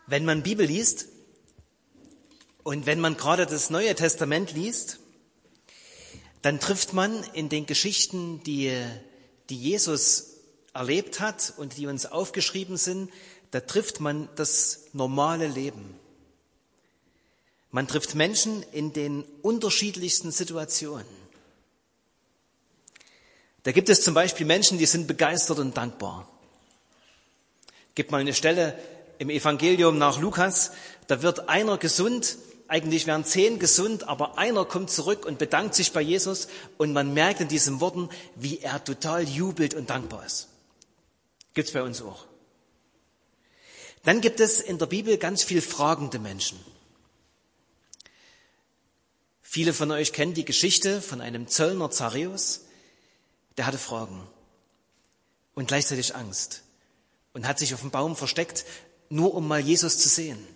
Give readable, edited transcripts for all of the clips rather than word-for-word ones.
Wenn man Bibel liest und wenn man gerade das Neue Testament liest, dann trifft man in den Geschichten, die Jesus erlebt hat und die uns aufgeschrieben sind, da trifft man das normale Leben. Man trifft Menschen in den unterschiedlichsten Situationen. Da gibt es zum Beispiel Menschen, die sind begeistert und dankbar. Gibt mal eine Stelle im Evangelium nach Lukas, da wird einer gesund, eigentlich wären 10 gesund, aber einer kommt zurück und bedankt sich bei Jesus und man merkt in diesen Worten, wie er total jubelt und dankbar ist. Gibt's bei uns auch. Dann gibt es in der Bibel ganz viel fragende Menschen. Viele von euch kennen die Geschichte von einem Zöllner Zachäus, der hatte Fragen und gleichzeitig Angst und hat sich auf dem Baum versteckt, nur um mal Jesus zu sehen.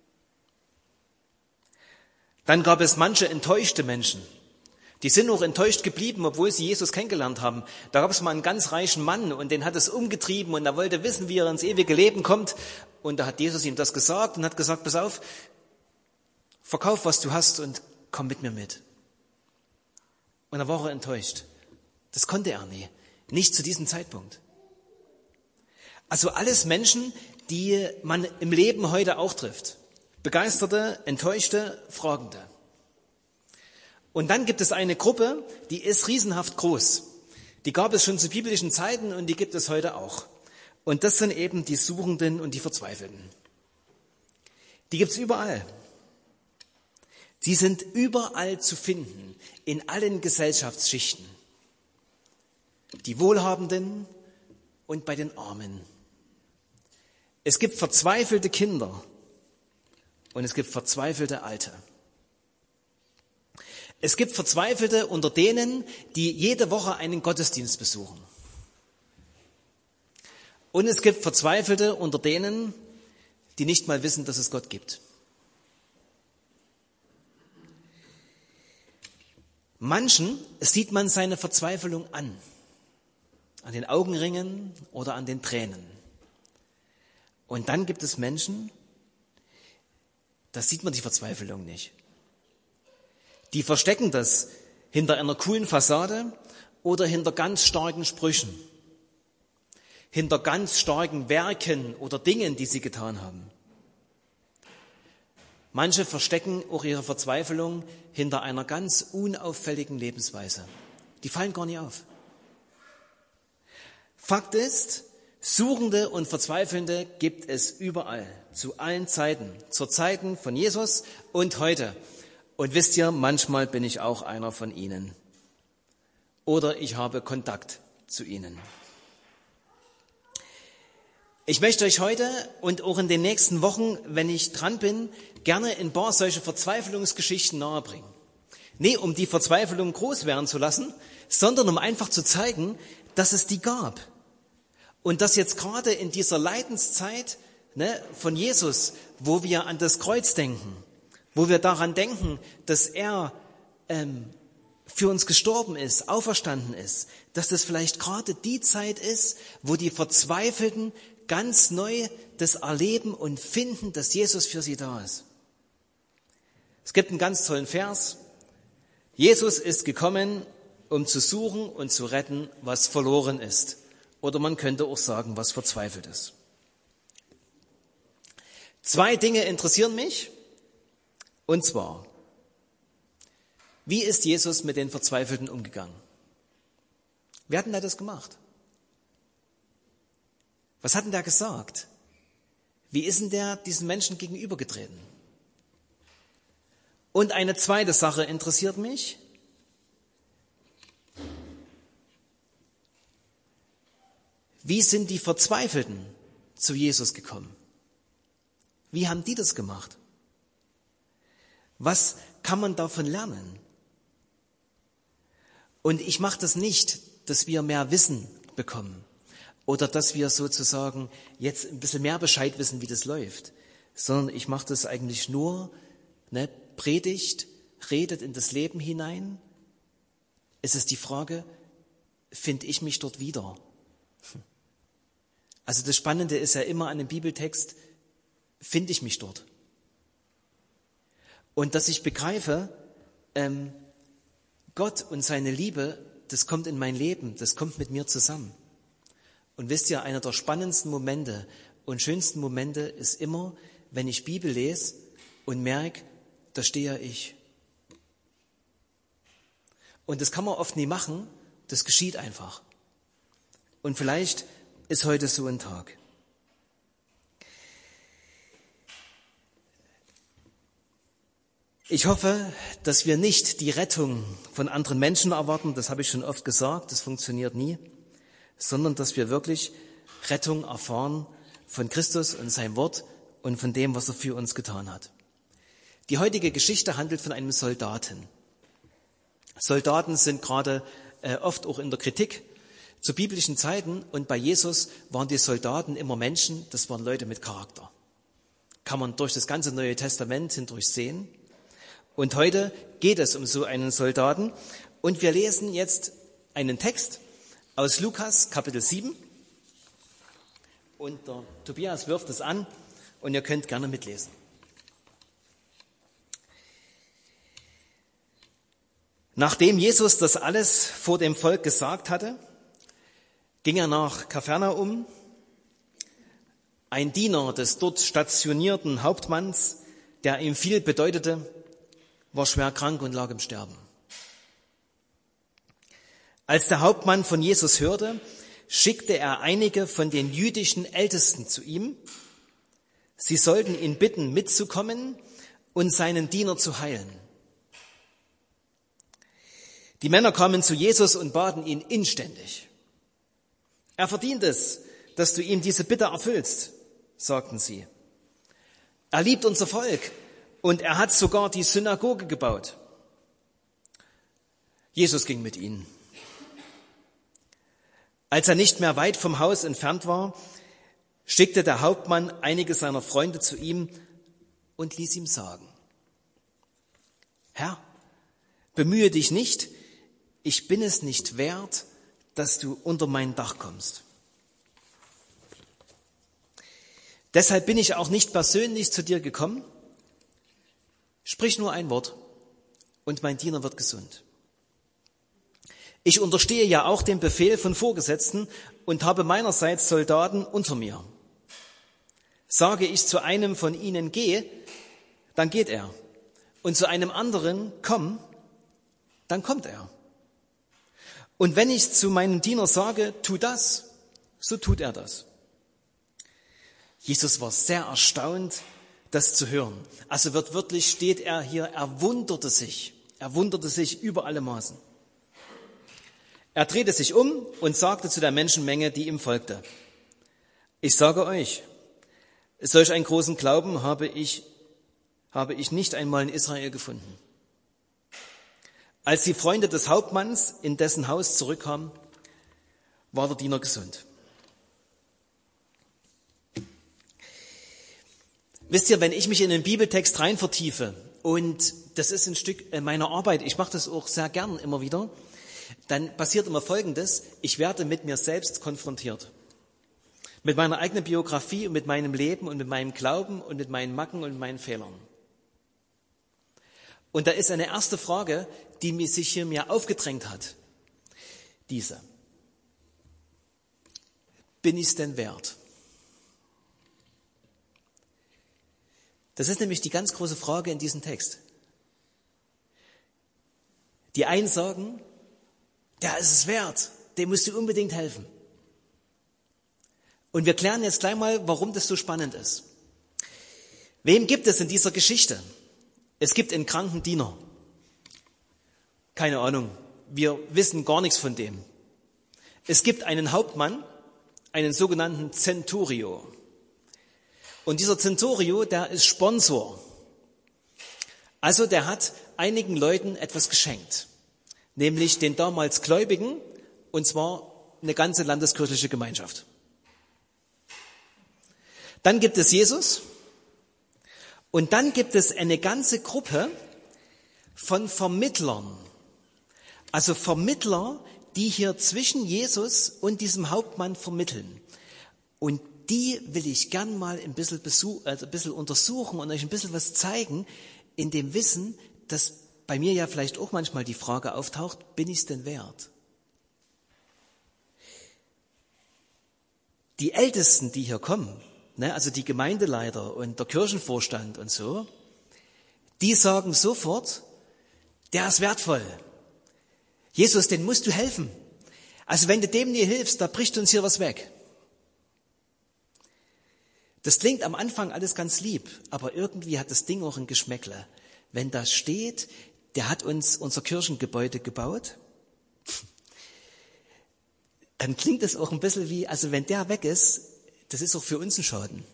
Dann gab es manche enttäuschte Menschen. Die sind auch enttäuscht geblieben, obwohl sie Jesus kennengelernt haben. Da gab es mal einen ganz reichen Mann und den hat es umgetrieben und er wollte wissen, wie er ins ewige Leben kommt. Und da hat Jesus ihm das gesagt und hat gesagt, pass auf, verkauf, was du hast und komm mit mir mit. Und da war er enttäuscht. Das konnte er nie. Nicht zu diesem Zeitpunkt. Also alles Menschen, die man im Leben heute auch trifft. Begeisterte, enttäuschte, Fragende. Und dann gibt es eine Gruppe, die ist riesenhaft groß. Die gab es schon zu biblischen Zeiten und die gibt es heute auch. Und das sind eben die Suchenden und die Verzweifelten. Die gibt es überall. Sie sind überall zu finden, in allen Gesellschaftsschichten. Die Wohlhabenden und bei den Armen. Es gibt verzweifelte Kinder und es gibt verzweifelte Alte. Es gibt Verzweifelte unter denen, die jede Woche einen Gottesdienst besuchen. Und es gibt Verzweifelte unter denen, die nicht mal wissen, dass es Gott gibt. Manchen sieht man seine Verzweiflung an den Augenringen oder an den Tränen. Und dann gibt es Menschen, da sieht man die Verzweiflung nicht. Die verstecken das hinter einer coolen Fassade oder hinter ganz starken Sprüchen, hinter ganz starken Werken oder Dingen, die sie getan haben. Manche verstecken auch ihre Verzweiflung hinter einer ganz unauffälligen Lebensweise. Die fallen gar nicht auf. Fakt ist, Suchende und Verzweifelnde gibt es überall, zu allen Zeiten, zur Zeiten von Jesus und heute. Und wisst ihr, manchmal bin ich auch einer von ihnen. Oder ich habe Kontakt zu ihnen. Ich möchte euch heute und auch in den nächsten Wochen, wenn ich dran bin, gerne ein paar solche Verzweiflungsgeschichten nahebringen. Nee, um die Verzweiflung groß werden zu lassen, sondern um einfach zu zeigen, dass es die gab. Und dass jetzt gerade in dieser Leidenszeit von Jesus, wo wir an das Kreuz denken, wo wir daran denken, dass er für uns gestorben ist, auferstanden ist, dass das vielleicht gerade die Zeit ist, wo die Verzweifelten ganz neu das erleben und finden, dass Jesus für sie da ist. Es gibt einen ganz tollen Vers. Jesus ist gekommen, um zu suchen und zu retten, was verloren ist. Oder man könnte auch sagen, was verzweifelt ist. 2 Dinge interessieren mich. Und zwar, wie ist Jesus mit den Verzweifelten umgegangen? Wer hat denn da das gemacht? Was hat denn der gesagt? Wie ist denn der diesen Menschen gegenübergetreten? Und eine zweite Sache interessiert mich. Wie sind die Verzweifelten zu Jesus gekommen? Wie haben die das gemacht? Was kann man davon lernen? Und ich mache das nicht, dass wir mehr Wissen bekommen oder dass wir sozusagen jetzt ein bisschen mehr Bescheid wissen, wie das läuft, sondern ich mache das eigentlich nur, predigt, redet in das Leben hinein. Es ist die Frage, finde ich mich dort wieder? Also das Spannende ist ja immer an dem Bibeltext, finde ich mich dort. Und dass ich begreife, Gott und seine Liebe, das kommt in mein Leben, das kommt mit mir zusammen. Und wisst ihr, einer der spannendsten Momente und schönsten Momente ist immer, wenn ich Bibel lese und merke, da stehe ja ich. Und das kann man oft nie machen, das geschieht einfach. Und vielleicht ist heute so ein Tag. Ich hoffe, dass wir nicht die Rettung von anderen Menschen erwarten, das habe ich schon oft gesagt, das funktioniert nie, sondern dass wir wirklich Rettung erfahren von Christus und seinem Wort und von dem, was er für uns getan hat. Die heutige Geschichte handelt von einem Soldaten. Soldaten sind gerade oft auch in der Kritik zu biblischen Zeiten, und bei Jesus waren die Soldaten immer Menschen, das waren Leute mit Charakter. Kann man durch das ganze Neue Testament hindurch sehen. Und heute geht es um so einen Soldaten, und wir lesen jetzt einen Text aus Lukas Kapitel 7, und der Tobias wirft es an und ihr könnt gerne mitlesen. Nachdem Jesus das alles vor dem Volk gesagt hatte, ging er nach Kapernaum. Ein Diener des dort stationierten Hauptmanns, der ihm viel bedeutete, war schwer krank und lag im Sterben. Als der Hauptmann von Jesus hörte, schickte er einige von den jüdischen Ältesten zu ihm. Sie sollten ihn bitten, mitzukommen und seinen Diener zu heilen. Die Männer kamen zu Jesus und baten ihn inständig. Er verdient es, dass du ihm diese Bitte erfüllst, sagten sie. Er liebt unser Volk und er hat sogar die Synagoge gebaut. Jesus ging mit ihnen. Als er nicht mehr weit vom Haus entfernt war, schickte der Hauptmann einige seiner Freunde zu ihm und ließ ihm sagen: Herr, bemühe dich nicht, ich bin es nicht wert, dass du unter mein Dach kommst. Deshalb bin ich auch nicht persönlich zu dir gekommen. Sprich nur ein Wort und mein Diener wird gesund. Ich unterstehe ja auch dem Befehl von Vorgesetzten und habe meinerseits Soldaten unter mir. Sage ich zu einem von ihnen, geh, dann geht er. Und zu einem anderen, komm, dann kommt er. Und wenn ich zu meinem Diener sage, tu das, so tut er das. Jesus war sehr erstaunt, das zu hören. Also wörtlich steht er hier, er wunderte sich über alle Maßen. Er drehte sich um und sagte zu der Menschenmenge, die ihm folgte: Ich sage euch, solch einen großen Glauben habe ich nicht einmal in Israel gefunden. Als die Freunde des Hauptmanns in dessen Haus zurückkamen, war der Diener gesund. Wisst ihr, wenn ich mich in den Bibeltext rein vertiefe, und das ist ein Stück meiner Arbeit, ich mache das auch sehr gern immer wieder, dann passiert immer Folgendes: Ich werde mit mir selbst konfrontiert. Mit meiner eigenen Biografie und mit meinem Leben und mit meinem Glauben und mit meinen Macken und meinen Fehlern. Und da ist eine erste Frage, die sich hier mir aufgedrängt hat. Diese: Bin ich es denn wert? Das ist nämlich die ganz große Frage in diesem Text. Die einen sagen, der ist es wert, dem musst du unbedingt helfen. Und wir klären jetzt gleich mal, warum das so spannend ist. Wem gibt es in dieser Geschichte? Es gibt einen kranken Diener. Keine Ahnung, wir wissen gar nichts von dem. Es gibt einen Hauptmann, einen sogenannten Centurio. Und dieser Centurio, der ist Sponsor. Also der hat einigen Leuten etwas geschenkt. Nämlich den damals Gläubigen, und zwar eine ganze landeskirchliche Gemeinschaft. Dann gibt es Jesus. Und dann gibt es eine ganze Gruppe von Vermittlern. Also Vermittler, die hier zwischen Jesus und diesem Hauptmann vermitteln. Und die will ich gern mal ein bisschen untersuchen und euch ein bisschen was zeigen, in dem Wissen, dass bei mir ja vielleicht auch manchmal die Frage auftaucht, bin ich es denn wert? Die Ältesten, die hier kommen, also die Gemeindeleiter und der Kirchenvorstand und so, die sagen sofort, der ist wertvoll. Jesus, den musst du helfen. Also wenn du dem nie hilfst, da bricht uns hier was weg. Das klingt am Anfang alles ganz lieb, aber irgendwie hat das Ding auch ein Geschmäckle. Wenn da steht, der hat uns unser Kirchengebäude gebaut, dann klingt es auch ein bisschen wie, also wenn der weg ist, das ist auch für uns ein Schaden.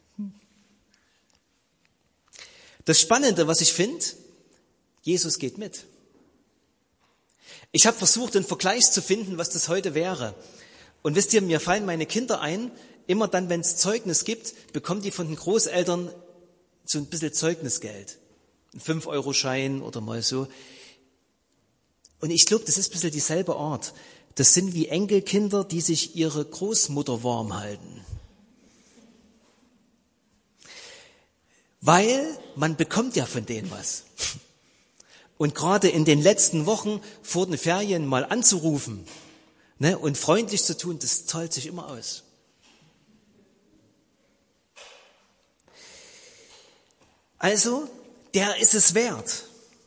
Das Spannende, was ich finde, Jesus geht mit. Ich habe versucht, einen Vergleich zu finden, was das heute wäre. Und wisst ihr, mir fallen meine Kinder ein, immer dann, wenn es Zeugnis gibt, bekommen die von den Großeltern so ein bisschen Zeugnisgeld. Ein 5-Euro-Schein oder mal so. Und ich glaube, das ist ein bisschen dieselbe Art. Das sind wie Enkelkinder, die sich ihre Großmutter warm halten. Weil man bekommt ja von denen was. Und gerade in den letzten Wochen vor den Ferien mal anzurufen, und freundlich zu tun, das zahlt sich immer aus. Also, der ist es wert.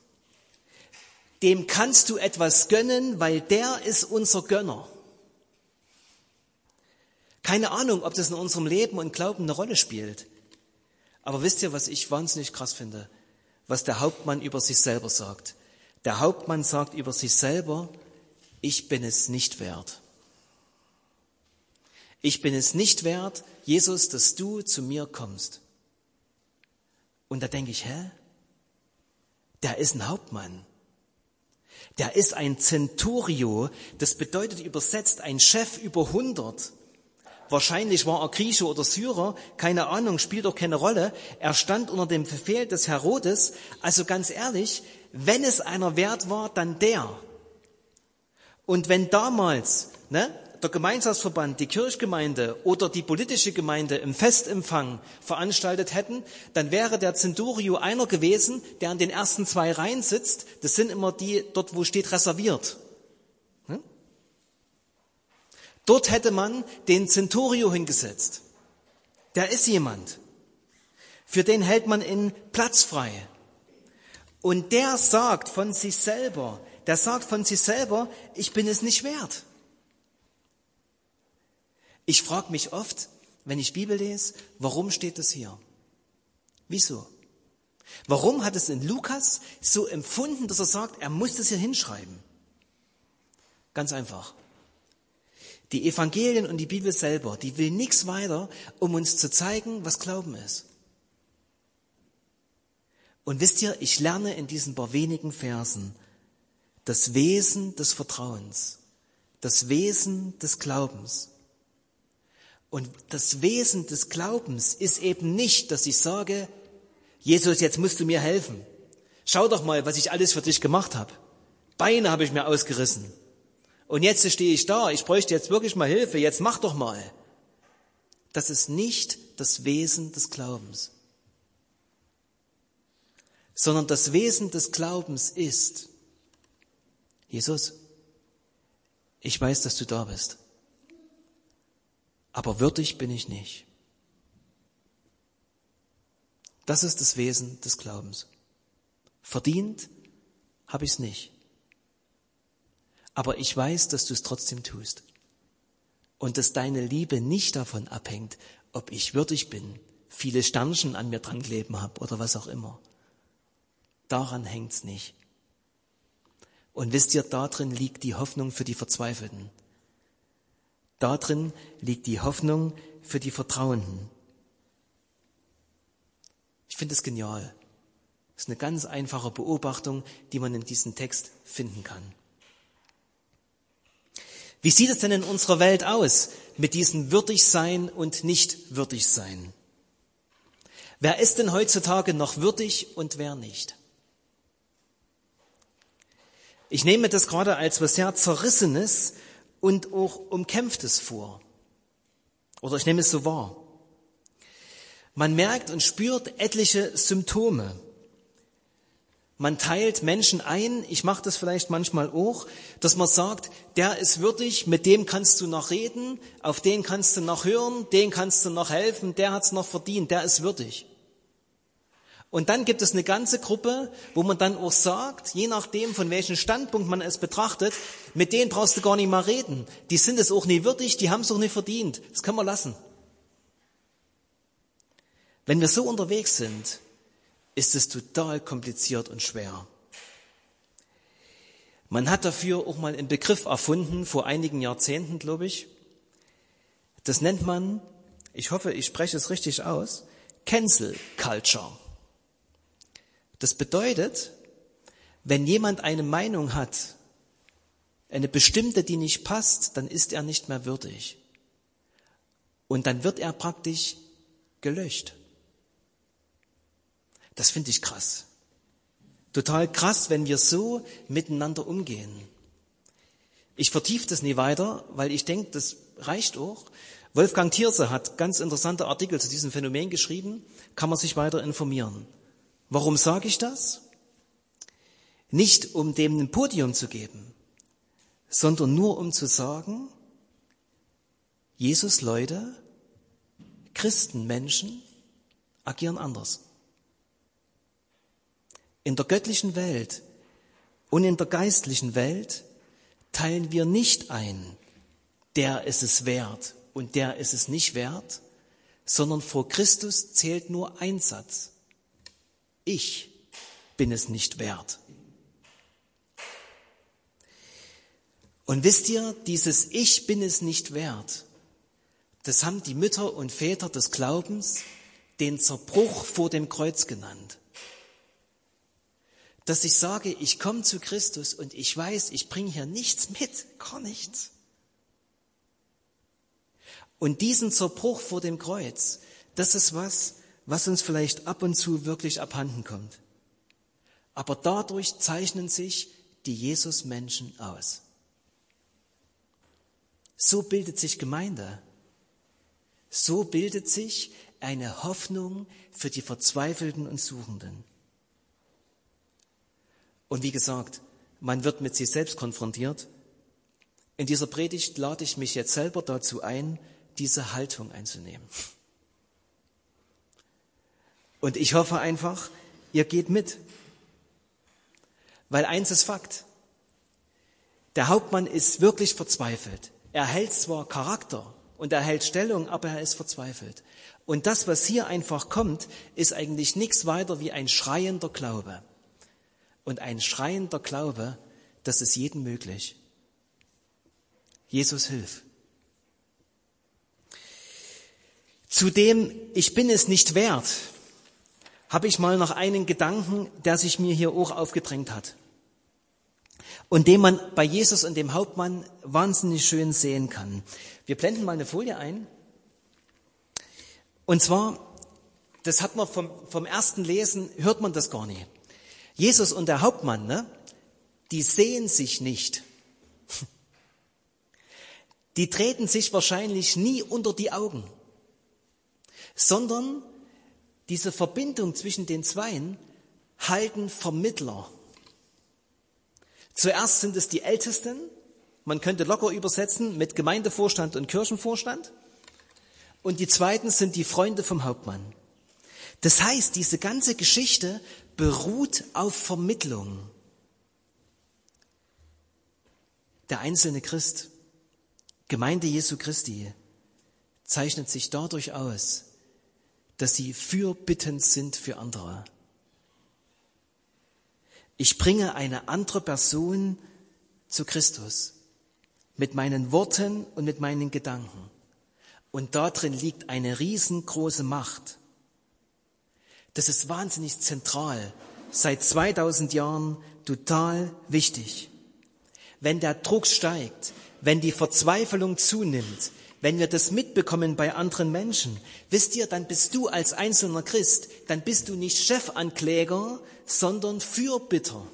Dem kannst du etwas gönnen, weil der ist unser Gönner. Keine Ahnung, ob das in unserem Leben und Glauben eine Rolle spielt. Aber wisst ihr, was ich wahnsinnig krass finde? Was der Hauptmann über sich selber sagt. Der Hauptmann sagt über sich selber, ich bin es nicht wert. Ich bin es nicht wert, Jesus, dass du zu mir kommst. Und da denke ich, der ist ein Hauptmann. Der ist ein Centurio, das bedeutet übersetzt ein Chef über 100. Wahrscheinlich war er Grieche oder Syrer, keine Ahnung, spielt doch keine Rolle. Er stand unter dem Befehl des Herodes. Also ganz ehrlich, wenn es einer wert war, dann der. Und wenn damals der Gemeinschaftsverband, die Kirchgemeinde oder die politische Gemeinde im Festempfang veranstaltet hätten, dann wäre der Centurio einer gewesen, der an den ersten 2 Reihen sitzt. Das sind immer die dort, wo steht reserviert. Dort hätte man den Centurio hingesetzt. Der ist jemand. Für den hält man einen Platz frei. Und der sagt von sich selber, ich bin es nicht wert. Ich frage mich oft, wenn ich Bibel lese, warum steht das hier? Wieso? Warum hat es in Lukas so empfunden, dass er sagt, er muss das hier hinschreiben? Ganz einfach. Die Evangelien und die Bibel selber, die will nichts weiter, um uns zu zeigen, was Glauben ist. Und wisst ihr, ich lerne in diesen paar wenigen Versen das Wesen des Vertrauens, das Wesen des Glaubens. Und das Wesen des Glaubens ist eben nicht, dass ich sage, Jesus, jetzt musst du mir helfen. Schau doch mal, was ich alles für dich gemacht habe. Beine habe ich mir ausgerissen. Und jetzt stehe ich da, ich bräuchte jetzt wirklich mal Hilfe, jetzt mach doch mal. Das ist nicht das Wesen des Glaubens. Sondern das Wesen des Glaubens ist, Jesus, ich weiß, dass du da bist, aber würdig bin ich nicht. Das ist das Wesen des Glaubens. Verdient habe ich es nicht. Aber ich weiß, dass du es trotzdem tust. Und dass deine Liebe nicht davon abhängt, ob ich würdig bin, viele Sternchen an mir dran kleben habe oder was auch immer. Daran hängt's nicht. Und wisst ihr, darin liegt die Hoffnung für die Verzweifelten. Darin liegt die Hoffnung für die Vertrauenden. Ich finde es genial. Das ist eine ganz einfache Beobachtung, die man in diesem Text finden kann. Wie sieht es denn in unserer Welt aus mit diesem Würdigsein und Nicht-Würdigsein? Wer ist denn heutzutage noch würdig und wer nicht? Ich nehme das gerade als was sehr Zerrissenes und auch Umkämpftes vor. Oder ich nehme es so wahr. Man merkt und spürt etliche Symptome. Man teilt Menschen ein, ich mache das vielleicht manchmal auch, dass man sagt, der ist würdig, mit dem kannst du noch reden, auf den kannst du noch hören, den kannst du noch helfen, der hat's noch verdient, der ist würdig. Und dann gibt es eine ganze Gruppe, wo man dann auch sagt, je nachdem, von welchem Standpunkt man es betrachtet, mit denen brauchst du gar nicht mal reden. Die sind es auch nie würdig, die haben es auch nicht verdient. Das können wir lassen. Wenn wir so unterwegs sind, ist es total kompliziert und schwer. Man hat dafür auch mal einen Begriff erfunden, vor einigen Jahrzehnten, glaube ich. Das nennt man, ich hoffe, ich spreche es richtig aus, Cancel Culture. Das bedeutet, wenn jemand eine Meinung hat, eine bestimmte, die nicht passt, dann ist er nicht mehr würdig. Und dann wird er praktisch gelöscht. Das finde ich krass. Total krass, wenn wir so miteinander umgehen. Ich vertiefe das nie weiter, weil ich denke, das reicht auch. Wolfgang Thierse hat ganz interessante Artikel zu diesem Phänomen geschrieben, kann man sich weiter informieren. Warum sage ich das? Nicht um dem ein Podium zu geben, sondern nur um zu sagen, Jesus-Leute, Christenmenschen agieren anders. In der göttlichen Welt und in der geistlichen Welt teilen wir nicht ein, der ist es wert und der ist es nicht wert, sondern vor Christus zählt nur ein Satz. Ich bin es nicht wert. Und wisst ihr, dieses Ich bin es nicht wert, das haben die Mütter und Väter des Glaubens den Zerbruch vor dem Kreuz genannt. Dass ich sage, ich komme zu Christus und ich weiß, ich bringe hier nichts mit, gar nichts. Und diesen Zerbruch vor dem Kreuz, das ist was uns vielleicht ab und zu wirklich abhanden kommt. Aber dadurch zeichnen sich die Jesus-Menschen aus. So bildet sich Gemeinde. So bildet sich eine Hoffnung für die Verzweifelten und Suchenden. Und wie gesagt, man wird mit sich selbst konfrontiert. In dieser Predigt lade ich mich jetzt selber dazu ein, diese Haltung einzunehmen. Und ich hoffe einfach, ihr geht mit. Weil eins ist Fakt. Der Hauptmann ist wirklich verzweifelt. Er hält zwar Charakter und er hält Stellung, aber er ist verzweifelt. Und das, was hier einfach kommt, ist eigentlich nichts weiter wie ein schreiender Glaube. Und ein schreiender Glaube, das ist jedem möglich. Jesus, hilf. Zudem, ich bin es nicht wert, habe ich mal noch einen Gedanken, der sich mir hier auch aufgedrängt hat. Und den man bei Jesus und dem Hauptmann wahnsinnig schön sehen kann. Wir blenden mal eine Folie ein. Und zwar, das hat man vom ersten Lesen, hört man das gar nicht. Jesus und der Hauptmann, die sehen sich nicht. Die treten sich wahrscheinlich nie unter die Augen, sondern diese Verbindung zwischen den Zweien halten Vermittler. Zuerst sind es die Ältesten, man könnte locker übersetzen mit Gemeindevorstand und Kirchenvorstand. Und die zweiten sind die Freunde vom Hauptmann. Das heißt, diese ganze Geschichte beruht auf Vermittlung. Der einzelne Christ, Gemeinde Jesu Christi, zeichnet sich dadurch aus, dass sie fürbittend sind für andere. Ich bringe eine andere Person zu Christus mit meinen Worten und mit meinen Gedanken. Und darin liegt eine riesengroße Macht. Das ist wahnsinnig zentral, seit 2000 Jahren total wichtig. Wenn der Druck steigt, wenn die Verzweiflung zunimmt, wenn wir das mitbekommen bei anderen Menschen, wisst ihr, dann bist du als einzelner Christ, dann bist du nicht Chefankläger, sondern Fürbitter.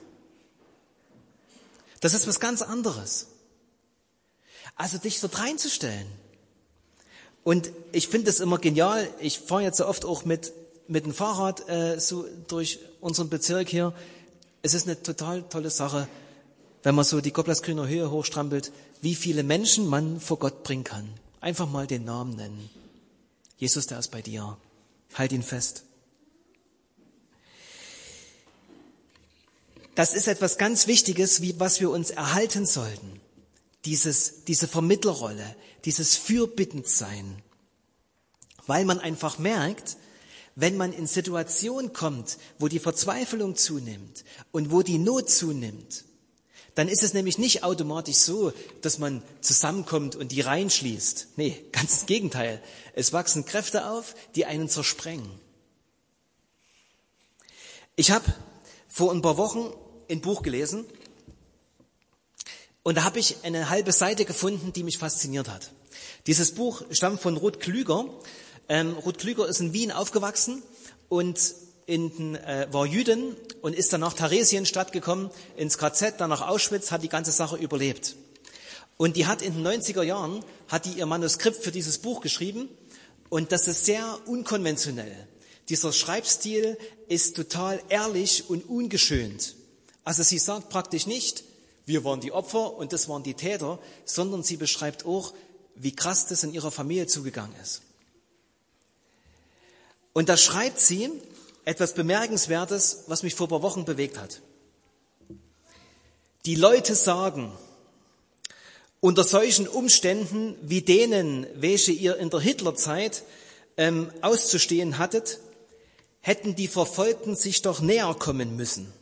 Das ist was ganz anderes. Also dich dort reinzustellen Und ich finde es immer genial. Ich fahre jetzt so oft auch mit dem Fahrrad so durch unseren Bezirk hier. Es ist eine total tolle Sache, wenn man so die Gottblaskgrüner Höhe hochstrampelt, wie viele Menschen man vor Gott bringen kann. Einfach mal den Namen nennen. Jesus, der ist bei dir. Halt ihn fest. Das ist etwas ganz Wichtiges, was wir uns erhalten sollten. Diese Vermittlerrolle, dieses Fürbittendsein. Weil man einfach merkt, wenn man in Situationen kommt, wo die Verzweiflung zunimmt und wo die Not zunimmt, dann ist es nämlich nicht automatisch so, dass man zusammenkommt und die Reihen schließt. Nee, ganz im Gegenteil. Es wachsen Kräfte auf, die einen zersprengen. Ich habe vor ein paar Wochen ein Buch gelesen und da habe ich eine halbe Seite gefunden, die mich fasziniert hat. Dieses Buch stammt von Ruth Klüger. Ruth Klüger ist in Wien aufgewachsen und war Jüdin und ist dann nach Theresienstadt gekommen, ins KZ, dann nach Auschwitz, hat die ganze Sache überlebt. Und die hat in den 90er Jahren, hat die ihr Manuskript für dieses Buch geschrieben und das ist sehr unkonventionell. Dieser Schreibstil ist total ehrlich und ungeschönt. Also sie sagt praktisch nicht, wir waren die Opfer und das waren die Täter, sondern sie beschreibt auch, wie krass das in ihrer Familie zugegangen ist. Und da schreibt sie etwas Bemerkenswertes, was mich vor ein paar Wochen bewegt hat. Die Leute sagen, unter solchen Umständen wie denen, welche ihr in der Hitlerzeit auszustehen hattet, hätten die Verfolgten sich doch näher kommen müssen.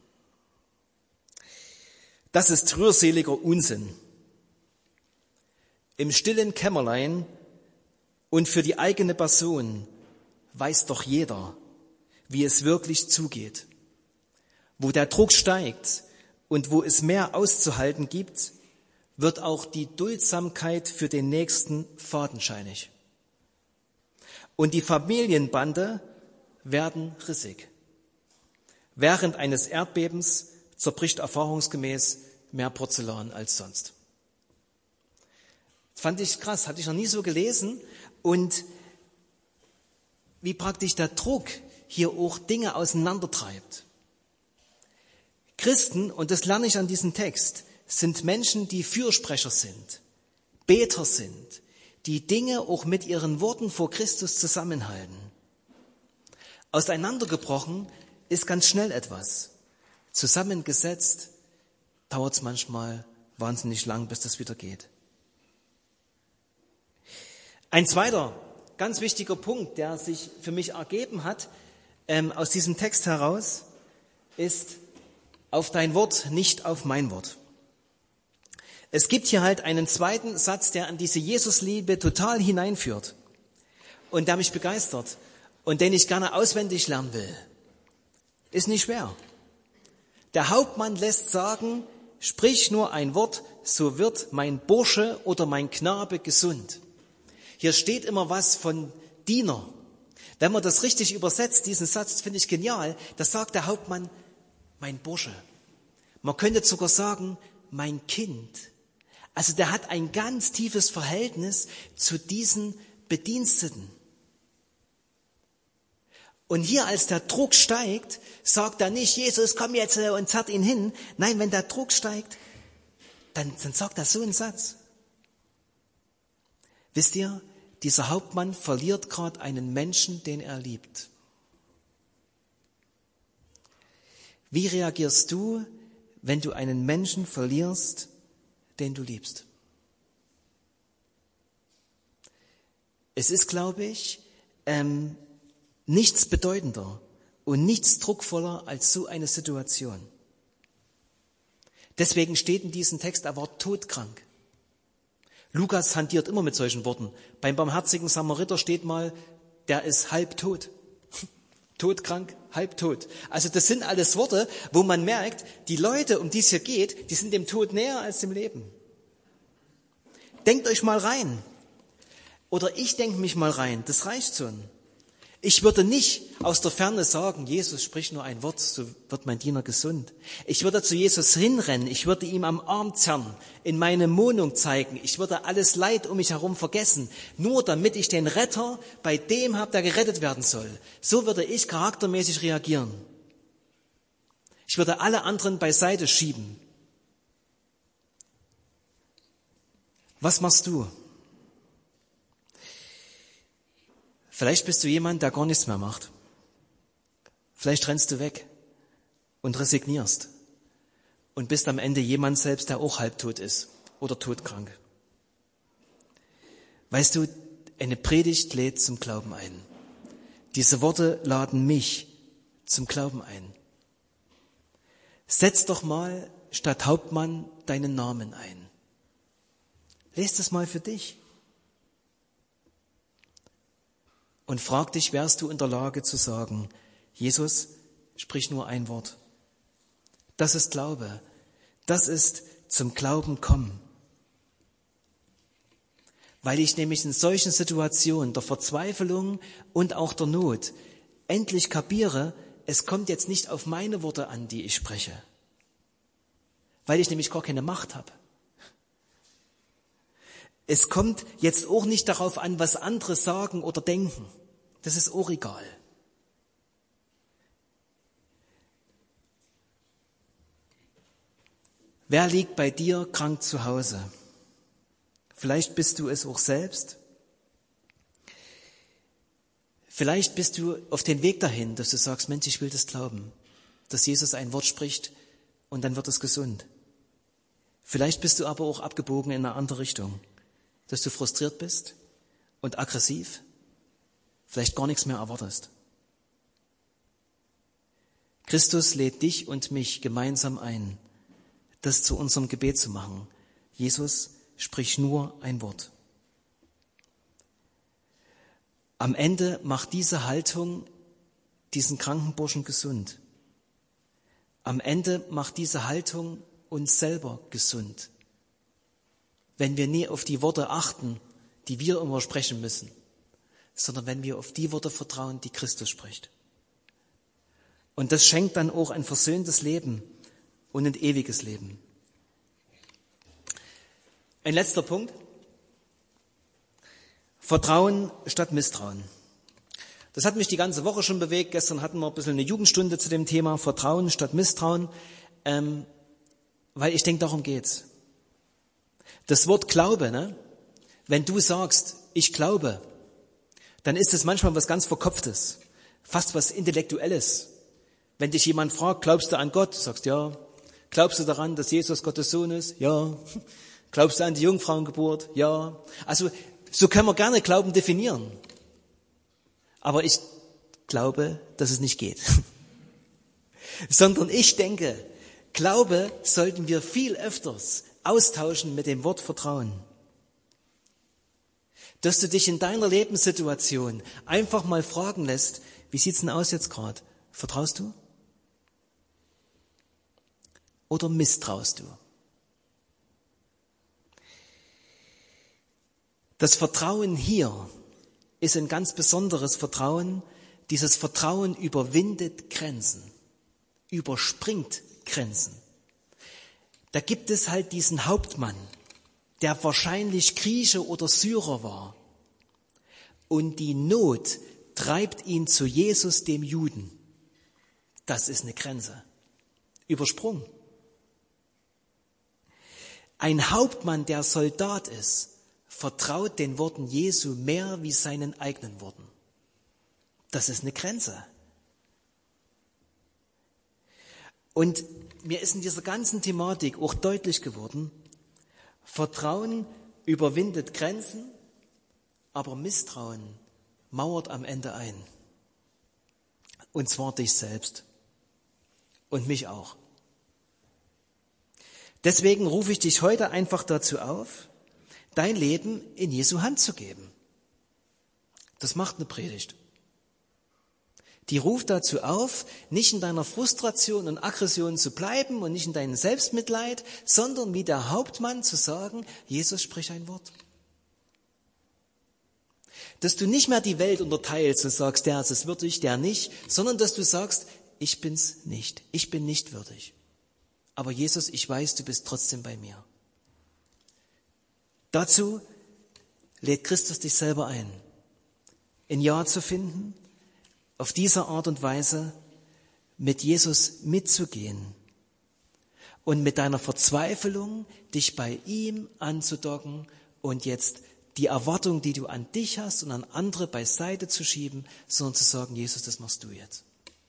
Das ist rührseliger Unsinn. Im stillen Kämmerlein und für die eigene Person weiß doch jeder, wie es wirklich zugeht. Wo der Druck steigt und wo es mehr auszuhalten gibt, wird auch die Duldsamkeit für den Nächsten fadenscheinig. Und die Familienbande werden rissig. Während eines Erdbebens zerbricht erfahrungsgemäß mehr Porzellan als sonst. Das fand ich krass, hatte ich noch nie so gelesen. Und wie praktisch der Druck hier auch Dinge auseinandertreibt. Christen, und das lerne ich an diesem Text, sind Menschen, die Fürsprecher sind, Beter sind, die Dinge auch mit ihren Worten vor Christus zusammenhalten. Auseinandergebrochen ist ganz schnell etwas. Zusammengesetzt dauert es manchmal wahnsinnig lang, bis das wieder geht. Ein zweiter ganz wichtiger Punkt, der sich für mich ergeben hat, aus diesem Text heraus, ist auf dein Wort, nicht auf mein Wort. Es gibt hier halt einen zweiten Satz, der an diese Jesusliebe total hineinführt und der mich begeistert und den ich gerne auswendig lernen will. Ist nicht schwer. Der Hauptmann lässt sagen, sprich nur ein Wort, so wird mein Bursche oder mein Knabe gesund. Hier steht immer was von Diener. Wenn man das richtig übersetzt, diesen Satz, finde ich genial, da sagt der Hauptmann, mein Bursche. Man könnte sogar sagen, mein Kind. Also der hat ein ganz tiefes Verhältnis zu diesen Bediensteten. Und hier, als der Druck steigt, sagt er nicht, Jesus, komm jetzt und zerrt ihn hin. Nein, wenn der Druck steigt, dann sagt er so einen Satz. Wisst ihr, dieser Hauptmann verliert gerade einen Menschen, den er liebt. Wie reagierst du, wenn du einen Menschen verlierst, den du liebst? Es ist, glaube ich, nichts bedeutender und nichts druckvoller als so eine Situation. Deswegen steht in diesem Text das Wort todkrank. Lukas hantiert immer mit solchen Worten. Beim barmherzigen Samariter steht mal, der ist halbtot. Todkrank, halbtot. Also das sind alles Worte, wo man merkt, die Leute, um die es hier geht, die sind dem Tod näher als dem Leben. Denkt euch mal rein. Oder ich denke mich mal rein. Das reicht schon. Ich würde nicht aus der Ferne sagen, Jesus, sprich nur ein Wort, so wird mein Diener gesund. Ich würde zu Jesus hinrennen, ich würde ihm am Arm zerren, in meine Wohnung zeigen, ich würde alles Leid um mich herum vergessen, nur damit ich den Retter bei dem habe, der gerettet werden soll. So würde ich charaktermäßig reagieren. Ich würde alle anderen beiseite schieben. Was machst du? Vielleicht bist du jemand, der gar nichts mehr macht. Vielleicht rennst du weg und resignierst und bist am Ende jemand selbst, der auch halbtot ist oder todkrank. Weißt du, eine Predigt lädt zum Glauben ein. Diese Worte laden mich zum Glauben ein. Setz doch mal statt Hauptmann deinen Namen ein. Lest es mal für dich. Und frag dich, wärst du in der Lage zu sagen, Jesus, sprich nur ein Wort. Das ist Glaube. Das ist zum Glauben kommen. Weil ich nämlich in solchen Situationen der Verzweiflung und auch der Not endlich kapiere, es kommt jetzt nicht auf meine Worte an, die ich spreche. Weil ich nämlich gar keine Macht habe. Es kommt jetzt auch nicht darauf an, was andere sagen oder denken. Das ist auch egal. Wer liegt bei dir krank zu Hause? Vielleicht bist du es auch selbst. Vielleicht bist du auf den Weg dahin, dass du sagst, Mensch, ich will das glauben, dass Jesus ein Wort spricht und dann wird es gesund. Vielleicht bist du aber auch abgebogen in eine andere Richtung. Dass du frustriert bist und aggressiv, vielleicht gar nichts mehr erwartest. Christus lädt dich und mich gemeinsam ein, das zu unserem Gebet zu machen. Jesus, sprich nur ein Wort. Am Ende macht diese Haltung diesen kranken Burschen gesund. Am Ende macht diese Haltung uns selber gesund. Wenn wir nie auf die Worte achten, die wir immer sprechen müssen, sondern wenn wir auf die Worte vertrauen, die Christus spricht. Und das schenkt dann auch ein versöhntes Leben und ein ewiges Leben. Ein letzter Punkt. Vertrauen statt Misstrauen. Das hat mich die ganze Woche schon bewegt. Gestern hatten wir ein bisschen eine Jugendstunde zu dem Thema Vertrauen statt Misstrauen, weil ich denke, darum geht's. Das Wort Glaube, ne? Wenn du sagst, ich glaube, dann ist es manchmal was ganz Verkopftes, fast was Intellektuelles. Wenn dich jemand fragt, glaubst du an Gott? Du sagst ja. Glaubst du daran, dass Jesus Gottes Sohn ist? Ja. Glaubst du an die Jungfrauengeburt? Ja. Also so können wir gerne Glauben definieren. Aber ich glaube, dass es nicht geht. Sondern ich denke, Glaube sollten wir viel öfters austauschen mit dem Wort Vertrauen. Dass du dich in deiner Lebenssituation einfach mal fragen lässt, wie sieht's denn aus jetzt gerade? Vertraust du? Oder misstraust du? Das Vertrauen hier ist ein ganz besonderes Vertrauen. Dieses Vertrauen überwindet Grenzen, überspringt Grenzen. Da gibt es halt diesen Hauptmann, der wahrscheinlich Grieche oder Syrer war. Und die Not treibt ihn zu Jesus, dem Juden. Das ist eine Grenze. Übersprungen. Ein Hauptmann, der Soldat ist, vertraut den Worten Jesu mehr wie seinen eigenen Worten. Das ist eine Grenze. Und mir ist in dieser ganzen Thematik auch deutlich geworden, Vertrauen überwindet Grenzen, aber Misstrauen mauert am Ende ein. Und zwar dich selbst und mich auch. Deswegen rufe ich dich heute einfach dazu auf, dein Leben in Jesu Hand zu geben. Das macht eine Predigt. Die ruft dazu auf, nicht in deiner Frustration und Aggression zu bleiben und nicht in deinem Selbstmitleid, sondern wie der Hauptmann zu sagen, Jesus, sprich ein Wort. Dass du nicht mehr die Welt unterteilst und sagst, der ist es würdig, der nicht, sondern dass du sagst, ich bin's nicht, ich bin nicht würdig. Aber Jesus, ich weiß, du bist trotzdem bei mir. Dazu lädt Christus dich selber ein, ein Ja zu finden, auf diese Art und Weise mit Jesus mitzugehen und mit deiner Verzweiflung dich bei ihm anzudocken und jetzt die Erwartung, die du an dich hast und an andere beiseite zu schieben, sondern zu sagen, Jesus, das machst du jetzt.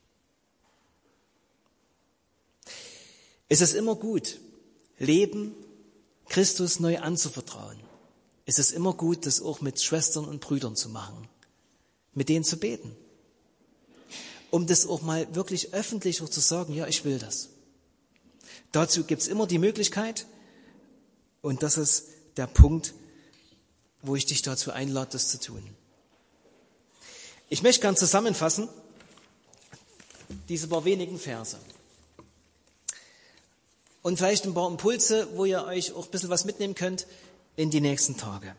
Es ist immer gut, Leben Christus neu anzuvertrauen. Es ist immer gut, das auch mit Schwestern und Brüdern zu machen, mit denen zu beten, um das auch mal wirklich öffentlich auch zu sagen, ja, ich will das. Dazu gibt's immer die Möglichkeit, und das ist der Punkt, wo ich dich dazu einlade, das zu tun. Ich möchte gern zusammenfassen, diese paar wenigen Verse. Und vielleicht ein paar Impulse, wo ihr euch auch ein bisschen was mitnehmen könnt in die nächsten Tage.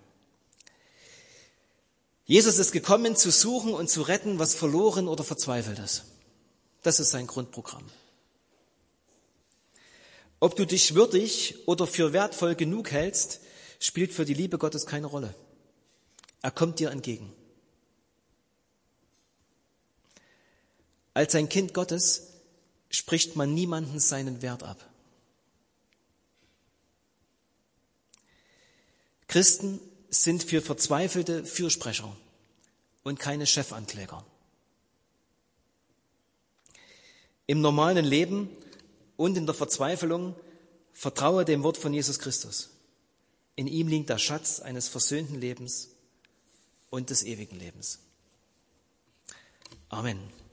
Jesus ist gekommen, zu suchen und zu retten, was verloren oder verzweifelt ist. Das ist sein Grundprogramm. Ob du dich würdig oder für wertvoll genug hältst, spielt für die Liebe Gottes keine Rolle. Er kommt dir entgegen. Als ein Kind Gottes spricht man niemandem seinen Wert ab. Christen sind für Verzweifelte Fürsprecher und keine Chefankläger. Im normalen Leben und in der Verzweiflung vertraue dem Wort von Jesus Christus. In ihm liegt der Schatz eines versöhnten Lebens und des ewigen Lebens. Amen.